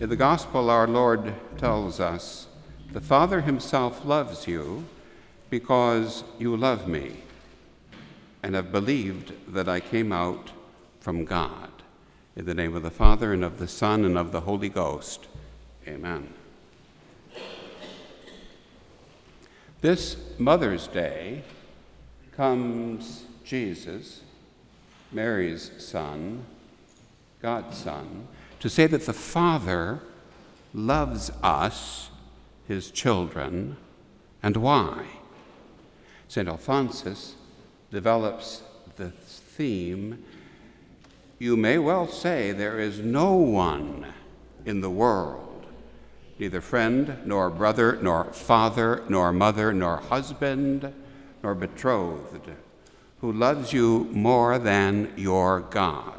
In the Gospel, our Lord tells us, "The Father himself loves you because you love me and have believed that I came out from God." In the name of the Father, and of the Son, and of the Holy Ghost. Amen. This Mother's Day comes Jesus, Mary's son, God's Son, to say that the Father loves us, his children, and why. St. Alphonsus develops the theme, "You may well say there is no one in the world, neither friend, nor brother, nor father, nor mother, nor husband, nor betrothed, who loves you more than your God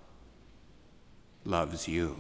loves you."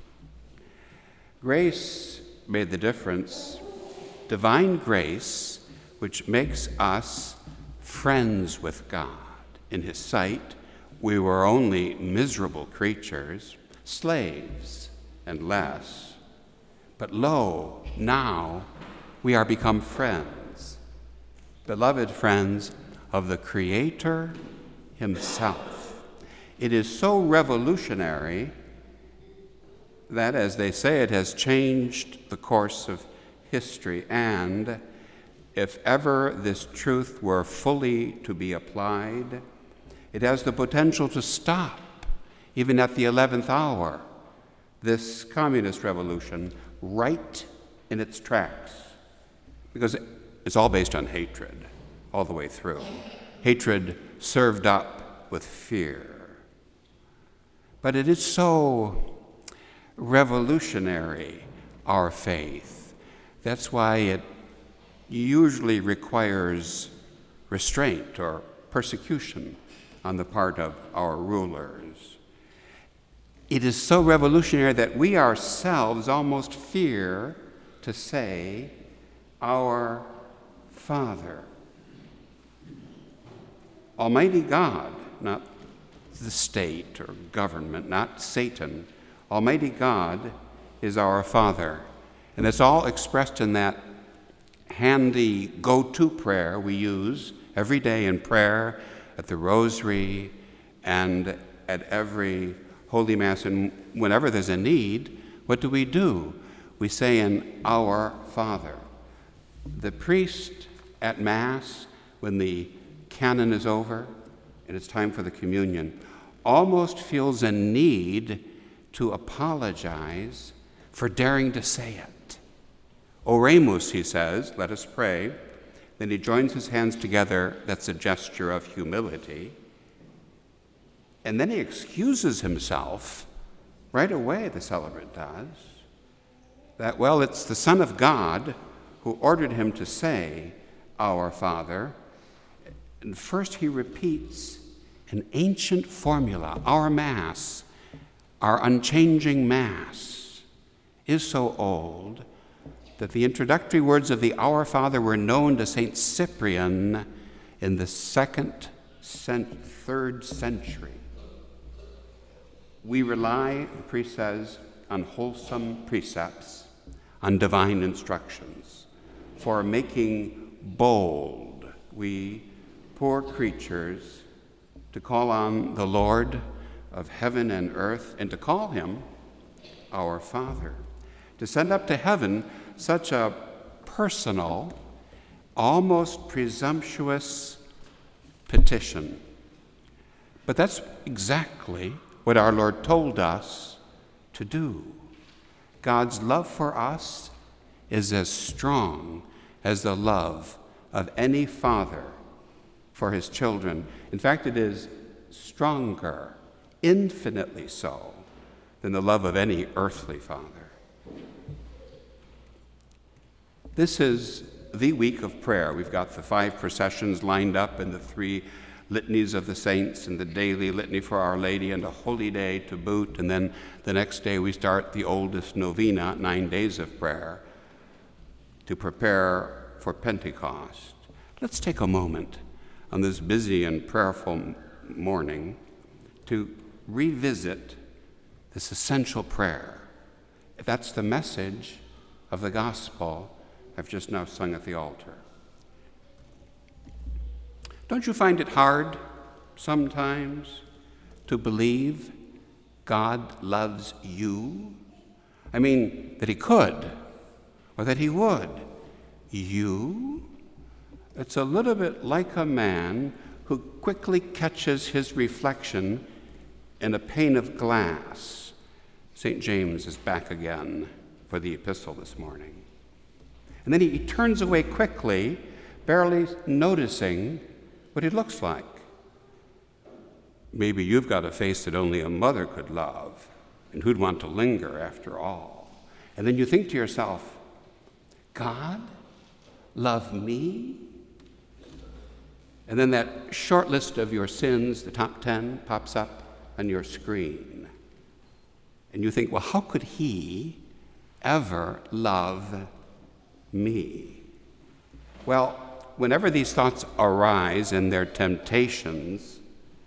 Grace made the difference. Divine grace, which makes us friends with God. In his sight, we were only miserable creatures, slaves and less. But lo, now we are become friends, beloved friends of the Creator himself. It is so revolutionary that, as they say, it has changed the course of history. And if ever this truth were fully to be applied, it has the potential to stop, even at the 11th hour, this communist revolution right in its tracks. Because it's all based on hatred, all the way through. Hatred served up with fear. But it is so revolutionary, our faith. That's why it usually requires restraint or persecution on the part of our rulers. It is so revolutionary that we ourselves almost fear to say, "Our Father." Almighty God, not the state or government, not Satan. Almighty God is our Father. And it's all expressed in that handy go-to prayer we use every day in prayer, at the Rosary, and at every Holy Mass. And whenever there's a need, what do? We say in Our Father. The priest at Mass, when the canon is over and it's time for the communion, almost feels a need to apologize for daring to say it. Oremus, he says, let us pray. Then he joins his hands together. That's a gesture of humility. And then he excuses himself right away, the celebrant does, that, well, it's the Son of God who ordered him to say, "Our Father." And first he repeats an ancient formula. Our Mass, our unchanging Mass, is so old that the introductory words of the Our Father were known to St. Cyprian in the 3rd century. We rely, the priest says, on wholesome precepts, on divine instructions, for making bold, we poor creatures, to call on the Lord of heaven and earth, and to call him our Father, to send up to heaven such a personal, almost presumptuous petition. But that's exactly what our Lord told us to do. God's love for us is as strong as the love of any father for his children. In fact, it is stronger, infinitely so, than the love of any earthly father. This is the week of prayer. We've got the 5 processions lined up and the 3 litanies of the saints and the daily litany for Our Lady and a holy day to boot. And then the next day we start the oldest novena, 9 days of prayer, to prepare for Pentecost. Let's take a moment on this busy and prayerful morning to revisit this essential prayer. That's the message of the gospel I've just now sung at the altar. Don't you find it hard sometimes to believe God loves you? I mean, that he could, or that he would. You? It's a little bit like a man who quickly catches his reflection in a pane of glass. St. James is back again for the epistle this morning. And then he turns away quickly, barely noticing what he looks like. Maybe you've got a face that only a mother could love, and who'd want to linger after all. And then you think to yourself, God love me? And then that short list of your sins, the top 10, pops up on your screen. And you think, well, how could he ever love me? Well, whenever these thoughts arise in their temptations,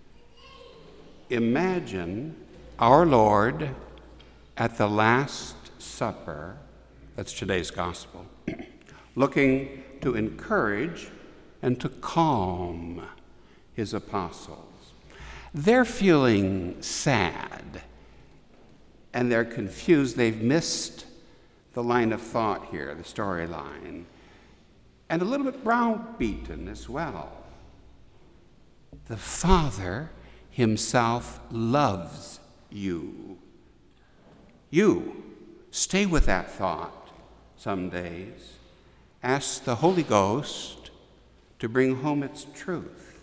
imagine our Lord at the Last Supper, that's today's gospel, looking to encourage and to calm his apostles. They're feeling sad and they're confused. They've missed the line of thought here, the storyline, and a little bit browbeaten as well. The Father himself loves you. You stay with that thought some days. Ask the Holy Ghost to bring home its truth.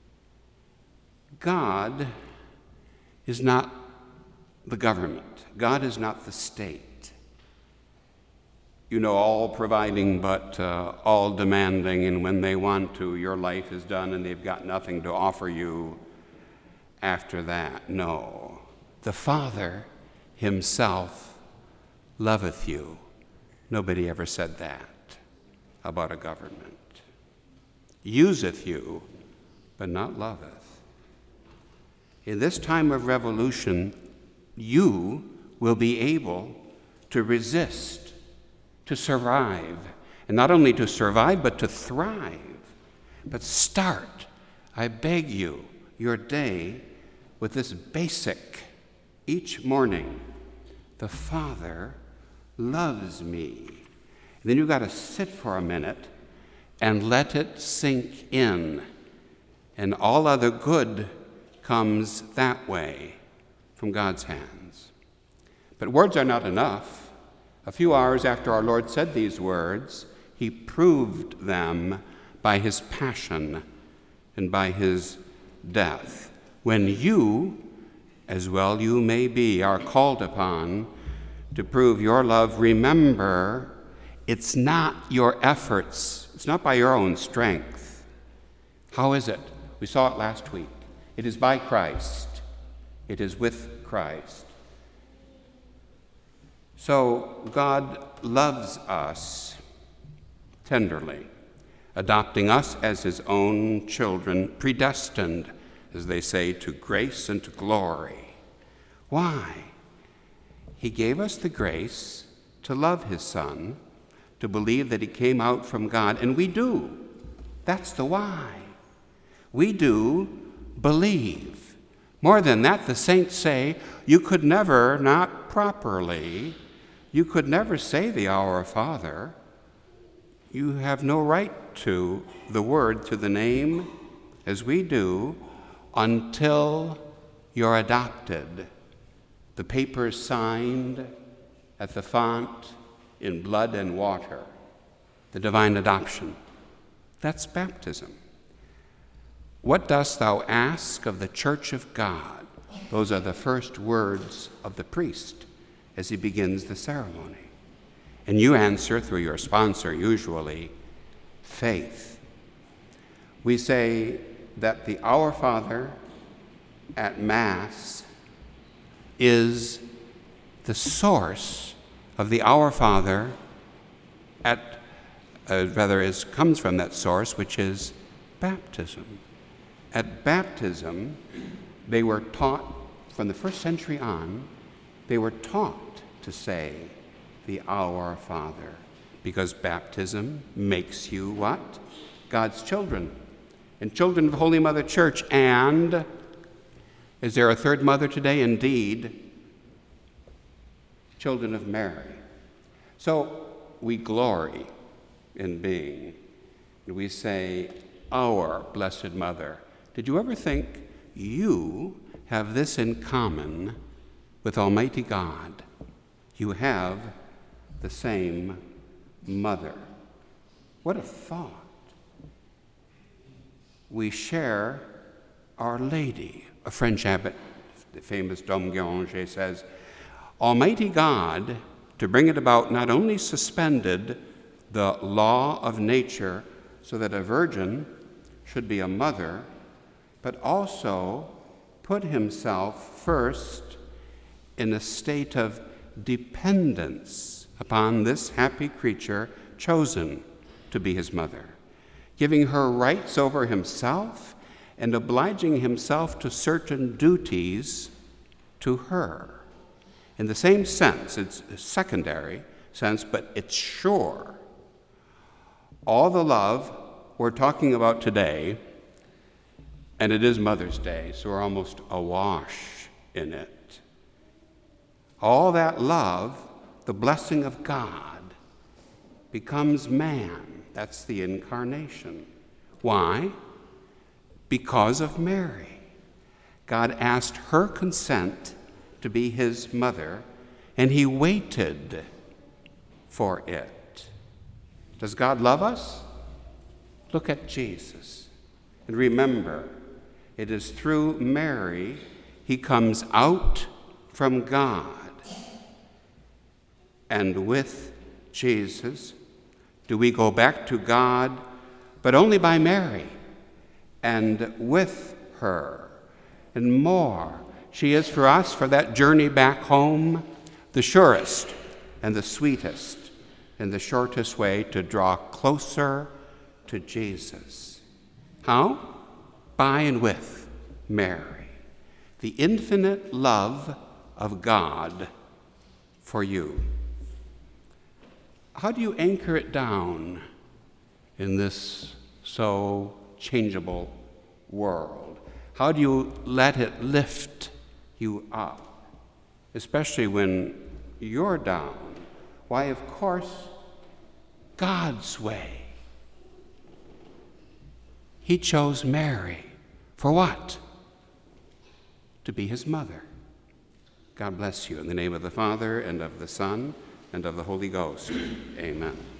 God is not the government. God is not the state. You know, all providing but all demanding, and when they want to, your life is done and they've got nothing to offer you after that. No. The Father himself loveth you. Nobody ever said that about a government. Useth you, but not loveth. In this time of revolution, you will be able to resist, to survive, and not only to survive, but to thrive. But start, I beg you, your day with this basic, each morning, the Father loves me. And then you've got to sit for a minute and let it sink in. And all other good comes that way from God's hands. But words are not enough. A few hours after our Lord said these words, he proved them by his passion and by his death. When you, as well you may be, are called upon to prove your love, remember, it's not your efforts. It's not by your own strength. How is it? We saw it last week. It is by Christ. It is with Christ. So God loves us tenderly, adopting us as his own children, predestined, as they say, to grace and to glory. Why? He gave us the grace to love his Son, to believe that he came out from God, and we do. That's the why. We do believe. More than that, the saints say, you could never, not properly, you could never say the Our Father. You have no right to the word, to the name, as we do, until you're adopted. The papers signed at the font in blood and water, the divine adoption. That's baptism. What dost thou ask of the church of God? Those are the first words of the priest as he begins the ceremony. And you answer through your sponsor, usually, faith. We say that the Our Father at Mass is the source of the Our Father comes from that source, which is baptism. At baptism, they were taught, from the first century on, they were taught to say the Our Father, because baptism makes you what? God's children, and children of Holy Mother Church. And is there a third mother today? Indeed, children of Mary. So we glory in being, and we say, Our Blessed Mother. Did you ever think you have this in common with Almighty God? You have the same mother. What a thought. We share Our Lady. A French abbot, the famous Dom Guéranger, says, Almighty God, to bring it about, not only suspended the law of nature so that a virgin should be a mother, but also put himself first in a state of dependence upon this happy creature chosen to be his mother, giving her rights over himself and obliging himself to certain duties to her. In the same sense, it's a secondary sense, but it's sure. All the love we're talking about today, and it is Mother's Day, so we're almost awash in it. All that love, the blessing of God, becomes man. That's the incarnation. Why? Because of Mary. God asked her consent to be his mother, and he waited for it. Does God love us? Look at Jesus. And remember, it is through Mary he comes out from God. And with Jesus, do we go back to God, but only by Mary, and with her, and more. She is for us, for that journey back home, the surest and the sweetest and the shortest way to draw closer to Jesus. How? By and with Mary. The infinite love of God for you. How do you anchor it down in this so changeable world? How do you let it lift you up, especially when you're down? Why, of course, God's way. He chose Mary. For what? To be his mother. God bless you. In the name of the Father, and of the Son, and of the Holy Ghost. Amen.